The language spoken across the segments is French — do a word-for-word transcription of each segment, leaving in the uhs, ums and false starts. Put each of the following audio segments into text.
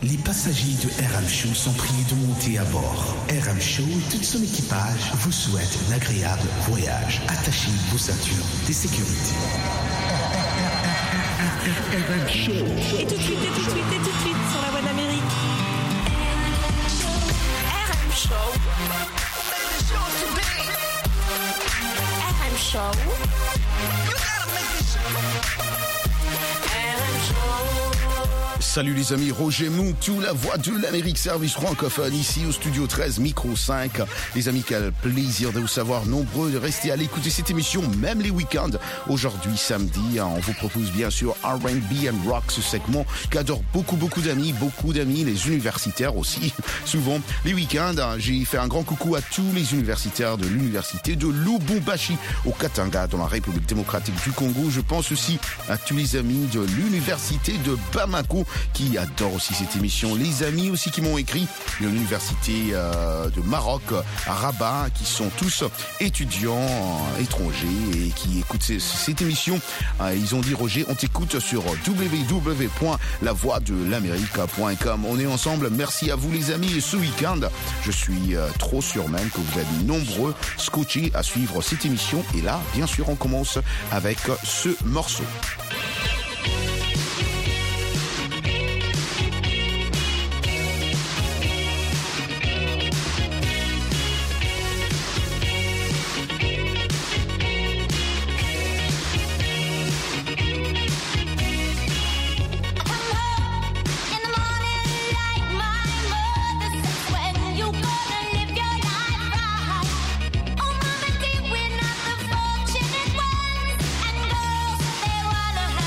Les passagers de R M Show sont priés de monter à bord. R M Show et tout son équipage vous souhaitent un agréable voyage. Attachez vos ceintures de sécurité. R M Show. Et tout de suite, et tout de suite, et tout de suite sur la voie d'Amérique. R M Show. R M Show. Salut les amis, Roger Moutou, la voix de l'Amérique, service francophone, ici au studio treize, micro cinq. Les amis, quel plaisir de vous savoir nombreux de rester à l'écoute de cette émission, même les week-ends. Aujourd'hui, samedi, on vous propose bien sûr R and B and Rock, ce segment qu'adorent beaucoup, beaucoup d'amis, beaucoup d'amis, les universitaires aussi. Souvent, les week-ends, j'ai fait un grand coucou à tous les universitaires de l'université de Lubumbashi, au Katanga, dans la République démocratique du Congo. Je pense aussi à tous les amis de l'université de Bamako, qui adore aussi cette émission. Les amis aussi qui m'ont écrit de l'université euh, de Maroc à Rabat, qui sont tous étudiants euh, étrangers et qui écoutent c- cette émission. Euh, ils ont dit, Roger, on t'écoute sur w w w point la voix de l'amérique point com. On est ensemble. Merci à vous les amis. Et ce week-end, je suis euh, trop sûr même que vous êtes nombreux scotchés à suivre cette émission. Et là, bien sûr, on commence avec ce morceau. We're not the fortunate ones, and girls, they wanna have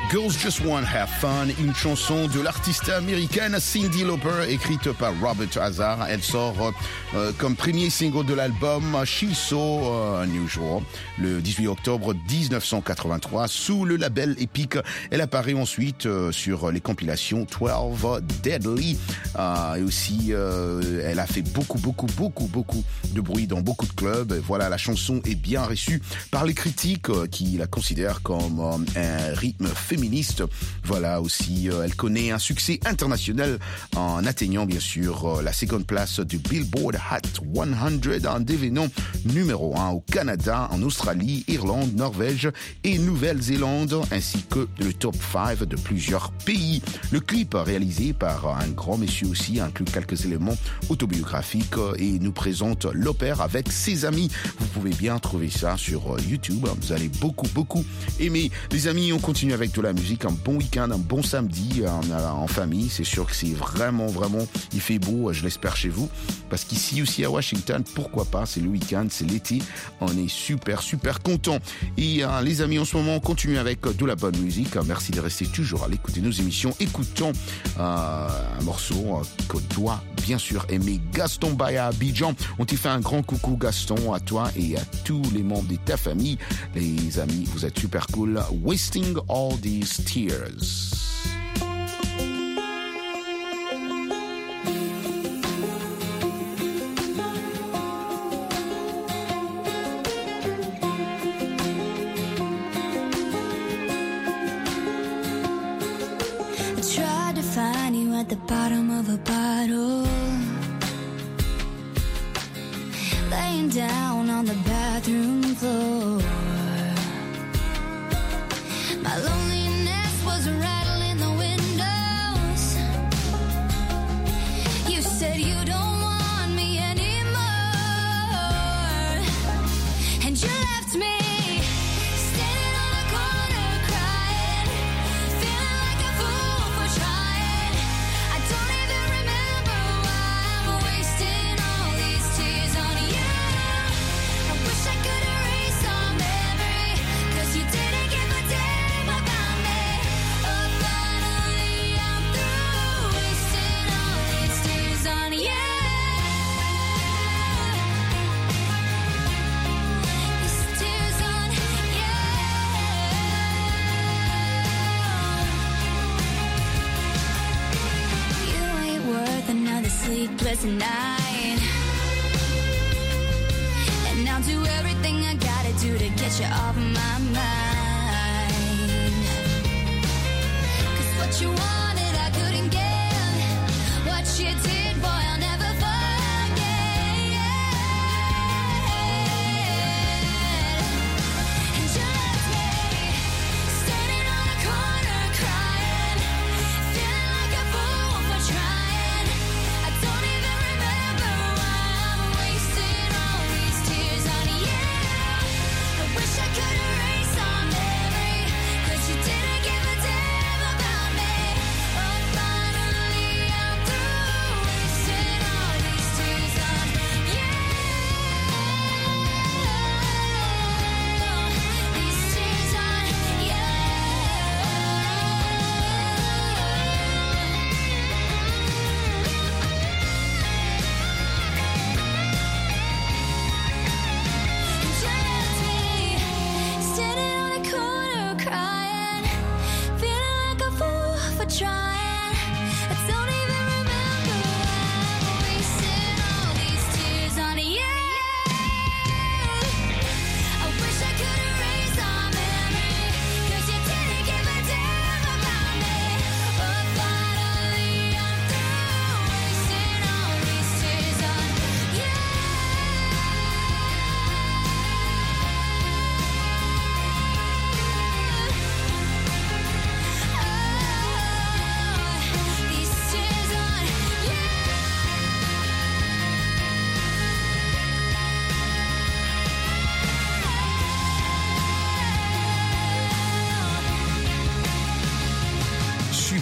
Girls Just Want Have Fun, une chanson de l'artiste américaine Cyndi Lauper, écrite par Robert Hazard. Elle sort euh, comme premier single de l'album She's So Unusual le dix-huit octobre dix-neuf cent quatre-vingt-trois sous le label Epic. Elle apparaît ensuite euh, sur les compilations douze Deadly euh, et aussi euh, elle a fait beaucoup beaucoup beaucoup beaucoup de bruit dans beaucoup de clubs. Et voilà, la chanson est bien reçue par les critiques euh, qui la considèrent comme euh, un rythme féministe. Voilà aussi, euh, elle connaît un succès international en atteignant bien sûr euh, la seconde place du Billboard Hot cent en devenant numéro un au Canada, en Australie, Irlande, Norvège et Nouvelle-Zélande, ainsi que le top cinq de plusieurs pays. Le clip réalisé par un grand monsieur aussi inclut quelques éléments autobiographiques et nous présente l'opéra avec ses amis. Vous pouvez bien trouver ça sur YouTube, vous allez beaucoup beaucoup aimer. Les amis, on continue avec de la musique, un bon week-end, un bon samedi en, en famille. C'est sûr que c'est vraiment, vraiment, il fait beau, je l'espère chez vous, parce qu'ici aussi à Washington, pourquoi pas, c'est le week-end, c'est l'été, on est super, super content. Et euh, les amis, en ce moment, on continue avec de la bonne musique. Merci de rester toujours à l'écoute de nos émissions. Écoutons euh, un morceau que toi, bien sûr, aimer, Gaston Baya Abidjan. On t'y fait un grand coucou, Gaston, à toi et à tous les membres de ta famille. Les amis, vous êtes super cool. Wasting all these tears. Tried to find you at the bottom of a bottle, laying down on the bathroom floor. My loneliness was rattling the windows. You said you don't want me anymore, and you left me standing on a corner crying, feeling like a fool for trying. I don't even remember why I'm wasting all these tears on you. I wish I could erase our memory, 'cause you didn't give a damn about me. Oh, finally I'm through wasting all these tears on you. These tears on you. You ain't worth another sleepless night, and I'll do everything I gotta do to get you off my mind. 'Cause what you wanted I couldn't get, what you did, boy, I'll never forget. And you left me standing on a corner crying, feeling like a fool for trying. I don't even remember why I'm wasting all these tears on you. I wish I could erase our memory, 'cause you didn't give a damn about me.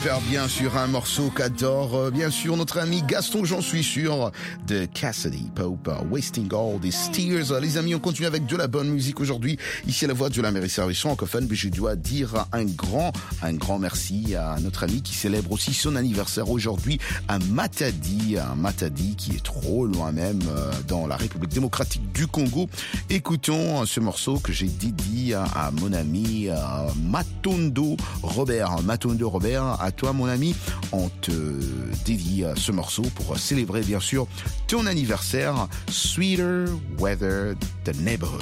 faire bien sûr un morceau qu'adore euh, bien sûr notre ami Gaston, j'en suis sûr, de Cassidy Pope, Wasting All These Tears. Les amis, on continue avec de la bonne musique aujourd'hui. Ici à la voix de l'Amérique Service francophone, mais je dois dire un grand, un grand merci à notre ami qui célèbre aussi son anniversaire aujourd'hui, à Matadi, à Matadi qui est trop loin même euh, dans la République démocratique du Congo. Écoutons ce morceau que j'ai dédié à, à mon ami euh, Matondo Robert. Matondo Robert, à toi mon ami, on te dédie ce morceau pour célébrer bien sûr ton anniversaire. Sweeter Weather, The Neighborhood.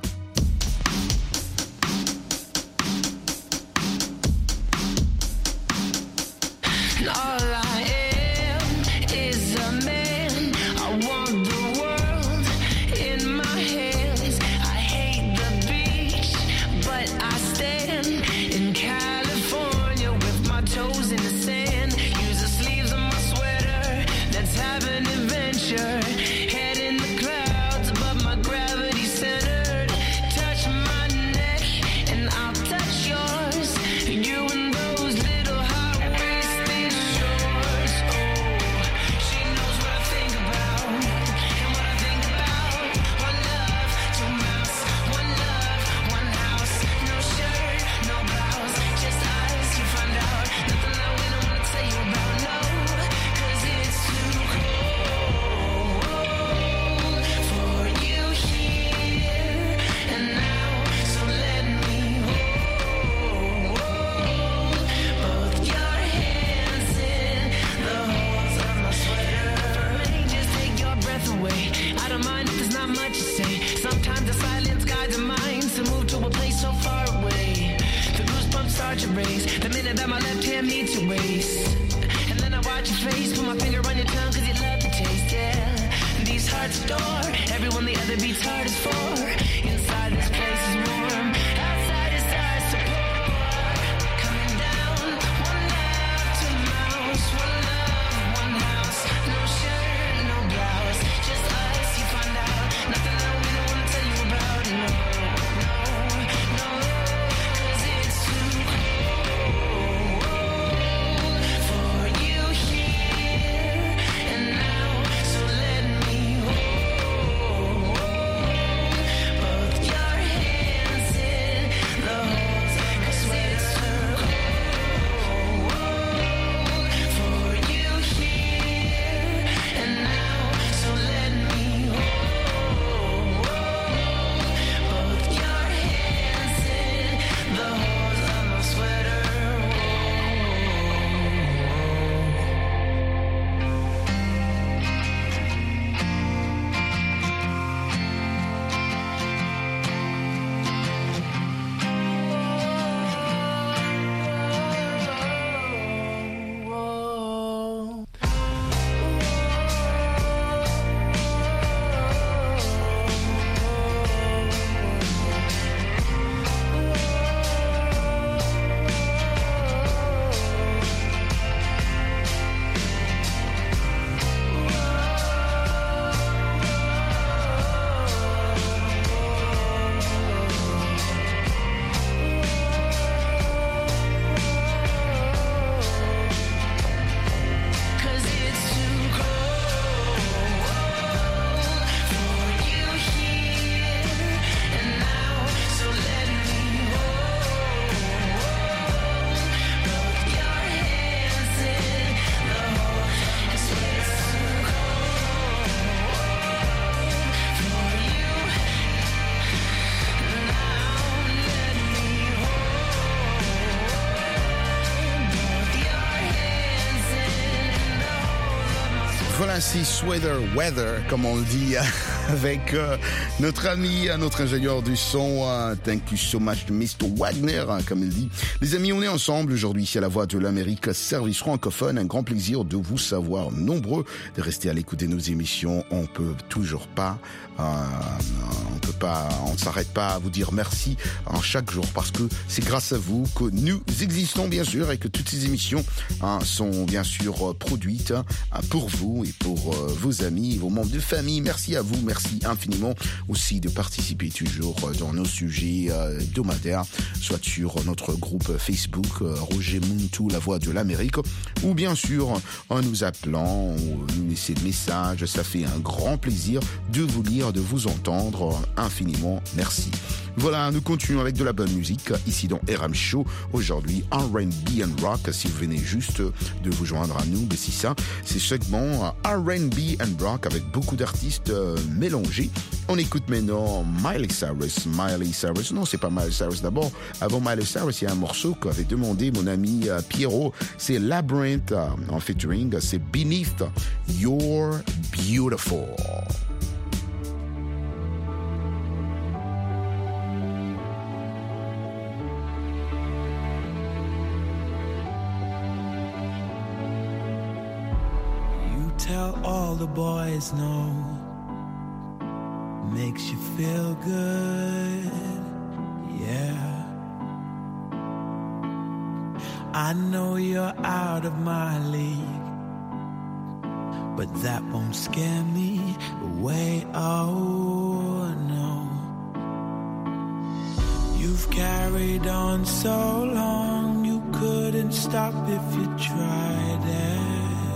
Voilà, c'est Sweater Weather, comme on le dit, avec euh, notre ami, notre ingénieur du son. Uh, thank you so much to mister Wagner, hein, comme il dit. Les amis, on est ensemble aujourd'hui ici à la Voix de l'Amérique, service francophone. Un grand plaisir de vous savoir nombreux, de rester à l'écoute de nos émissions. On peut toujours pas, euh, on peut pas, on ne s'arrête pas à vous dire merci en chaque jour parce que c'est grâce à vous que nous existons bien sûr et que toutes ces émissions hein, sont bien sûr produites hein, pour vous et pour pour euh, vos amis, vos membres de famille. Merci à vous, merci infiniment aussi de participer toujours dans nos sujets euh, hebdomadaires, soit sur notre groupe Facebook euh, Roger Muntu, la voix de l'Amérique, ou bien sûr en nous appelant, ou nous laisser des messages. Ça fait un grand plaisir de vous lire, de vous entendre. Infiniment merci. Voilà, nous continuons avec de la bonne musique ici dans R M Show. Aujourd'hui, R and B and Rock. Si vous venez juste de vous joindre à nous, mais si ça, c'est segment R and B and Rock avec beaucoup d'artistes euh, mélangés. On écoute maintenant Miley Cyrus. Miley Cyrus, non, c'est pas Miley Cyrus d'abord. Avant Miley Cyrus, il y a un morceau qu'avait demandé mon ami euh, Pierrot. C'est Labyrinth euh, en featuring. C'est Beneath You're Beautiful. Tell all the boys no, makes you feel good, yeah. I know you're out of my league, but that won't scare me away, oh no. You've carried on so long, you couldn't stop if you tried it.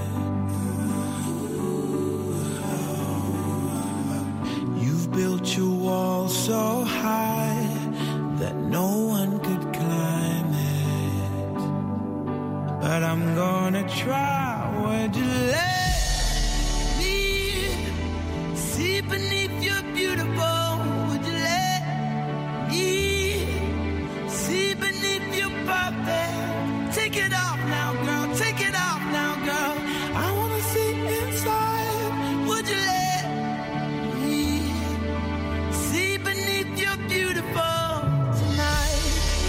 Built your wall so high that no one could climb it. But I'm gonna try. Would you let me see beneath your beautiful? Would you let me see beneath your perfect? Take it off now, girl. Take it off now, girl. I wanna see inside. Would you let you're beautiful tonight.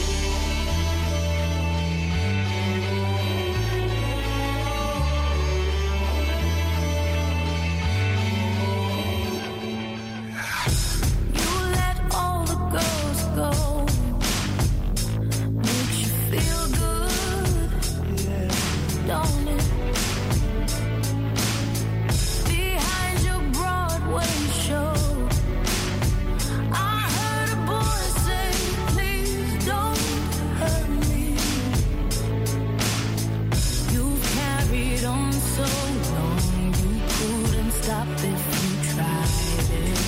You let all the girls go, makes you feel good, yeah. Don't it? Behind your Broadway show, so long you couldn't stop if you tried it.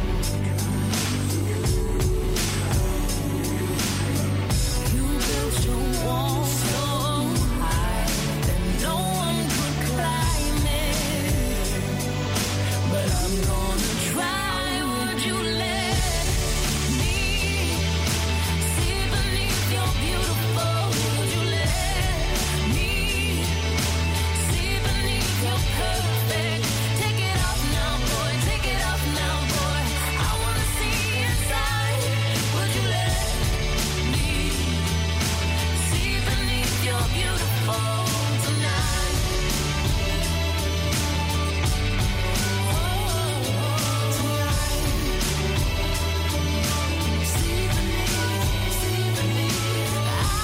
You built your wall so high that no one could climb it. But I'm gonna try. Would you let me see beneath your beautiful? Would you let me see beneath your perfect? Take it off now, boy. Take it off now, boy. I wanna see inside. Would you let me see beneath your beautiful tonight? Oh, tonight. See beneath, see beneath.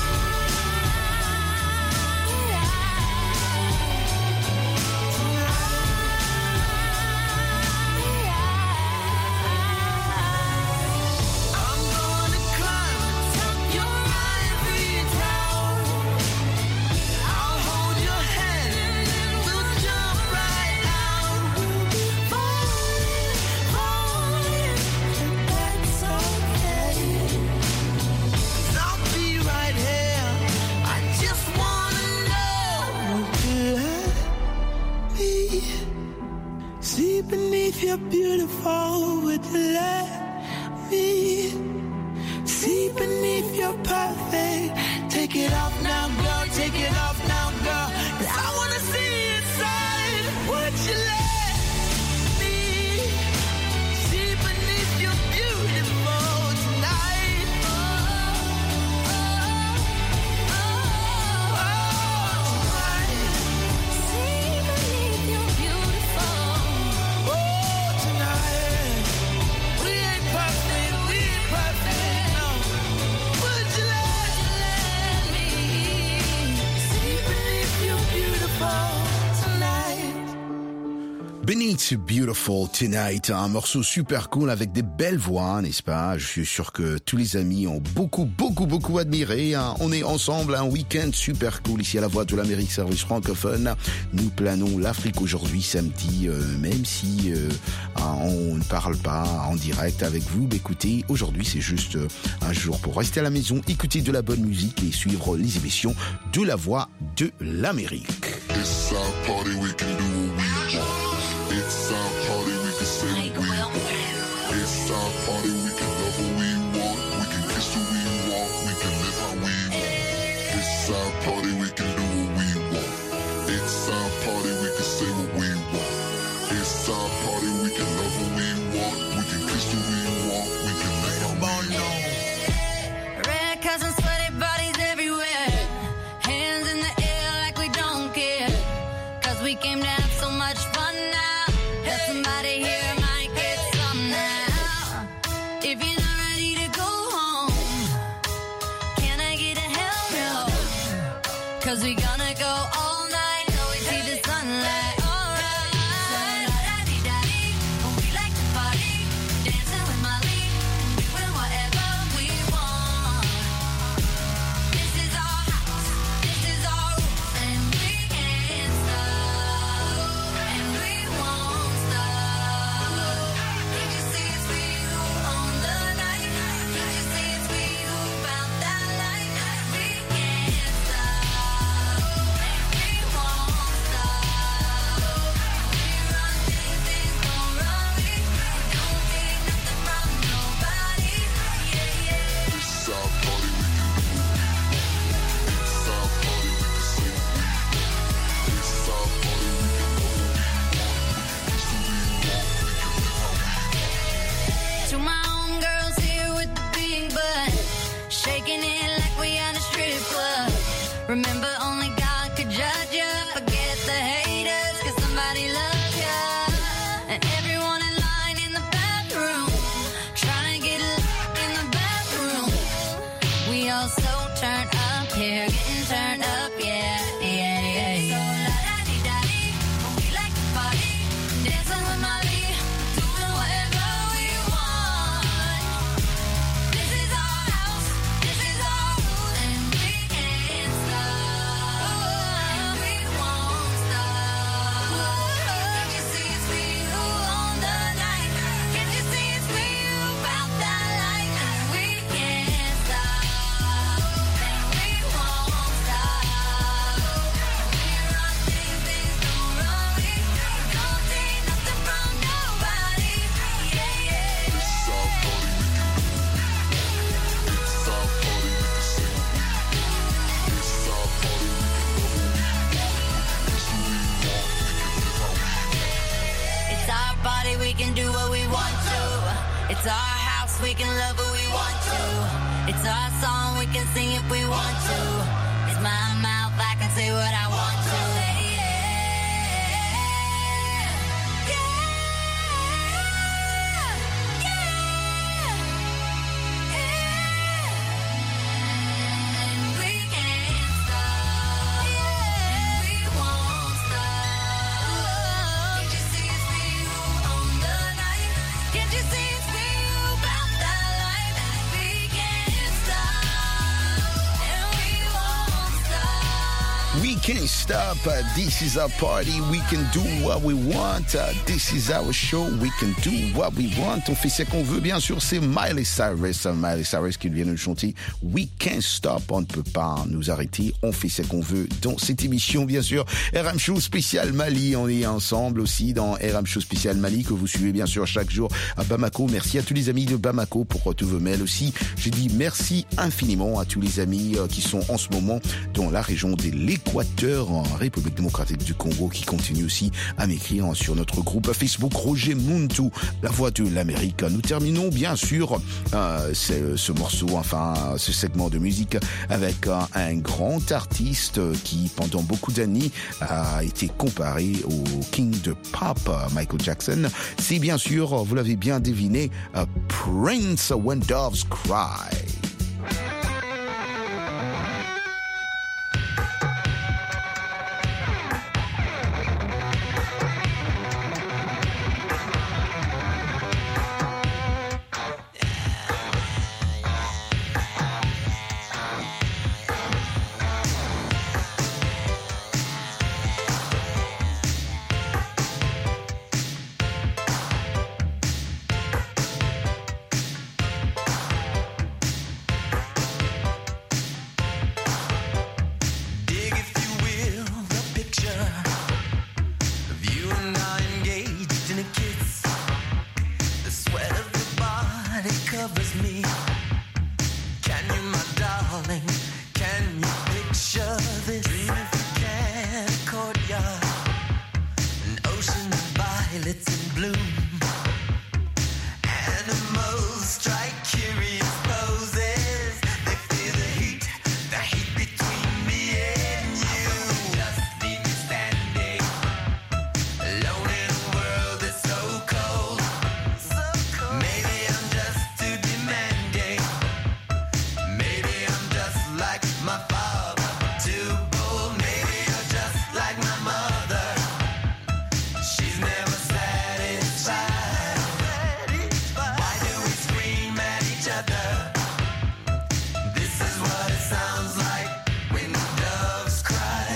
I'm gonna climb atop your ivory tower. I'll hold your hand and then we'll jump right out. We'll be falling, falling, and that's okay. 'Cause I'll be right here. I just wanna know. Would you let me see beneath your beautiful? Would you let me see beneath your perfect? Take it off now, girl. Take it off now, girl. 'Cause I wanna see inside. Would you let me see beneath your beautiful tonight? Oh, oh, oh, oh, tonight. See beneath your beautiful. Oh, tonight. We ain't perfect. We ain't perfect. No. Would you let Let me see beneath It's Beautiful Tonight, un morceau super cool avec des belles voix, n'est-ce pas? Je suis sûr que tous les amis ont beaucoup, beaucoup, beaucoup admiré. Hein. On est ensemble, un week-end super cool ici à la Voix de l'Amérique, service francophone. Nous planons l'Afrique aujourd'hui, samedi, euh, même si euh, on ne parle pas en direct avec vous. Mais écoutez, aujourd'hui c'est juste euh, un jour pour rester à la maison, écouter de la bonne musique et suivre les émissions de la Voix de l'Amérique. It's our party, we can do what we want. It's our party, we can say what we want. It's our party, we can love what we want. We can kiss who we want. We can live how we want. It's our party, we can do what we want. It's our party, we can say what we want. It's our party, we can love what we want. We can kiss who we want. We can live how we want. Red cups and sweaty bodies everywhere. Hands in the air like we don't care. Cause we came to have so much fun now. That somebody here might get some now. If you're not ready to go home, can I get a hell no? Cause we gonna go all night till we see the sunlight. Alright. Da-da-dee-da-dee. We like to party, dancing with Molly, doing whatever we want. This is our house, this is our rules, and we can't stop, and we won't stop. Can't you see it's we who own the night? Can't you see it's we who found that light? We can't stop, and we won't stop. We run things, things don't run we. Don't take nothing from nobody. Yeah, yeah. It's our party, we can do what we want. It's our party, we can say what we want. It's our party, we can love what we want. We can kiss who we want. We can live how we want. To my own girls here with the big butt, shaking it like we at a strip club. Remember, only God could judge ya. Forget the haters, cause somebody loves ya. And everyone in line in the bathroom, trying to get locked in the bathroom. We all so turned up here, getting turned up, yeah, yeah, yeah, yeah. So la-da-dee-da-dee, we like to party, dancing with Molly, doing whatever we want. This is our house, this is our rules, and we can't stop, and we won't stop. Can't you see it's we who own the night? Can't you see it's we who found that light? We can't stop, and we won't stop. We run things, things don't run we. Don't take nothing from nobody. Yeah, yeah. It's our party, we can do what we want. It's our party, we can say what we want. It's our party, we can love what we want. We can kiss who we want. We can live how we want. It's our body, we can do what we want to. It's our house, we can love who we want to. It's our song, we can sing if we want to. It's my mouth, I can say what I want to. Yeah, yeah, yeah. And we can't stop, and we won't stop. Can't you see it's we who own the night? Can't you see it's we who found that light? We can't stop, and we won't stop. We can't stop. Uh, This is our party. We can do what we want. Uh, This is our show. We can do what we want. On fait ce qu'on veut, bien sûr. C'est Miley Cyrus. Uh, Miley Cyrus qui vient de chanter We can't stop. On ne peut pas nous arrêter. On fait ce qu'on veut dans cette émission, bien sûr. R M Show spécial Mali. On est ensemble aussi dans R M Show spécial Mali que vous suivez, bien sûr, chaque jour à Bamako. Merci à tous les amis de Bamako pour tous vos mails aussi. Je dis merci infiniment à tous les amis euh, qui sont en ce moment dans la région de l'Équateur, en République démocratique du Congo, qui continue aussi à m'écrire sur notre groupe Facebook Roger Muntu, la voix de l'Amérique. Nous terminons bien sûr euh, ce, ce morceau, enfin ce segment de musique avec euh, un grand artiste qui pendant beaucoup d'années a été comparé au King de Pop, Michael Jackson. C'est bien sûr, vous l'avez bien deviné, euh, Prince When Doves Cry. body covers me. Can you, my darling, can you picture this? Dream if you can, a courtyard, an ocean of violets in bloom. Animals strike curious poses. They feel the heat, the heat between me and you. Just leave me standing alone in a world that's so cold. So cold. Maybe I'm just too demanding. Maybe I'm just like my father, too bold. Maybe you're just like my mother. She's never satisfied. Why do we scream at each other? This is what it sounds like when doves cry.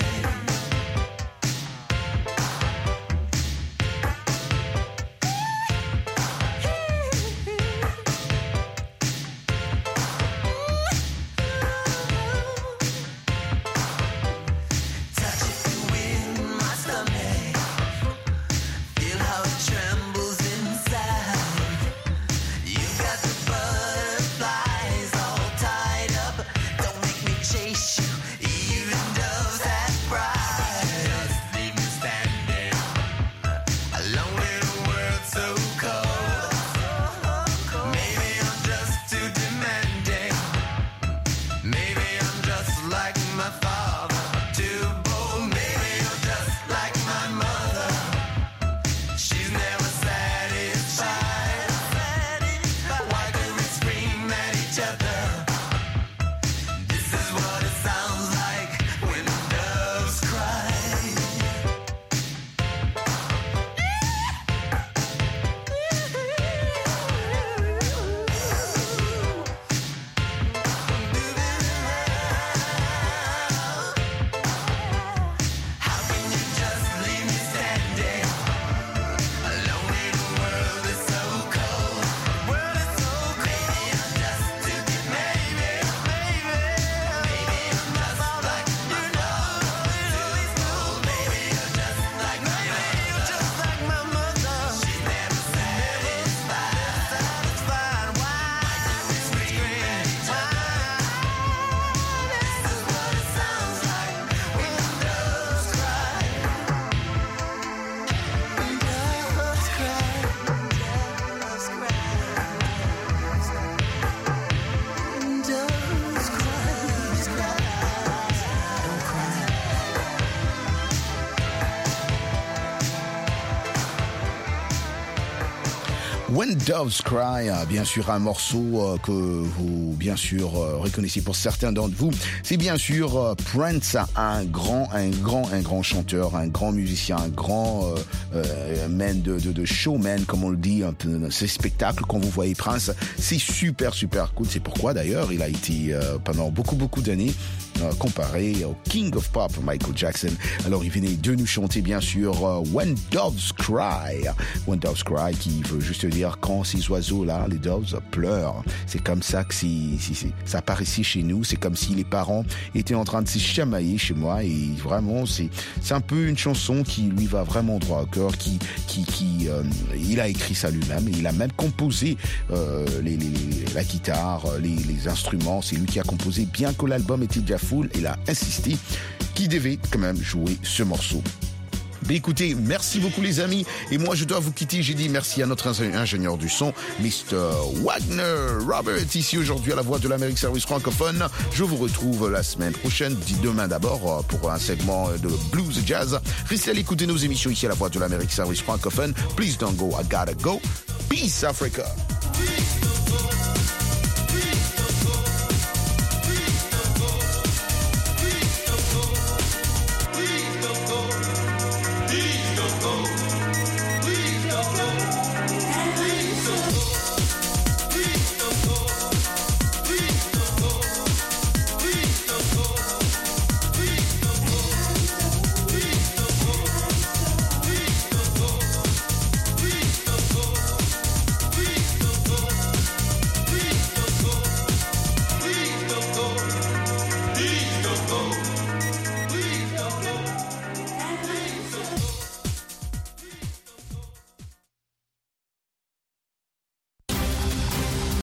Touch it in my stomach. Feel how it trembles inside. You got the butterflies all tied up. Don't make me chase you. Even doves have pride. Just leave me standing alone in a world so cold. Maybe I'm just too demanding. Maybe I'm just like my father, too bold. Maybe you're just like my mother. She's never satisfied. Why do we scream at each other? This is what it sounds like when doves cry. How can you just leave me standing alone in a world that's so cold? World is so cold. Maybe I'm just too deep. Maybe, maybe, maybe I'm just like my mother. Maybe you're just like my maybe you're just like my mother. She's never satisfied. Satisfied. Why do we scream at each other? This is what it sounds like when doves cry. When doves cry. Doves cry. Doves cry. Don't cry. When Doves Cry, euh, bien sûr un morceau euh, que vous bien sûr euh, reconnaissez pour certains d'entre vous, c'est bien sûr euh, Prince, un grand, un grand, un grand chanteur, un grand musicien, un grand euh, euh, man de, de, de showman comme on le dit, un peu ces spectacles quand vous voyez Prince, c'est super super cool. C'est pourquoi d'ailleurs il a été euh, pendant beaucoup beaucoup d'années euh, comparé au King of Pop Michael Jackson. Alors il venait de nous chanter bien sûr euh, When Doves Cry, When Doves Cry qui veut juste dire quand ces oiseaux-là, les doves, pleurent. C'est comme ça que c'est, c'est, c'est, ça apparaissait chez nous. C'est comme si les parents étaient en train de se chamailler chez moi. Et vraiment, c'est, c'est un peu une chanson qui lui va vraiment droit au cœur. Qui, qui, qui, euh, il a écrit ça lui-même. Il a même composé euh, les, les, la guitare, les, les instruments. C'est lui qui a composé. Bien que l'album était déjà full, il a insisté qu'il devait quand même jouer ce morceau. Mais écoutez, merci beaucoup les amis. Et moi, je dois vous quitter. J'ai dit merci à notre ingénieur du son, mister Wagner Robert, ici aujourd'hui à la Voix de l'Amérique Service francophone. Je vous retrouve la semaine prochaine, dit demain d'abord, pour un segment de blues et jazz. Restez à l'écoute de nos émissions ici à la Voix de l'Amérique Service francophone. Please don't go, I gotta go. Peace Africa.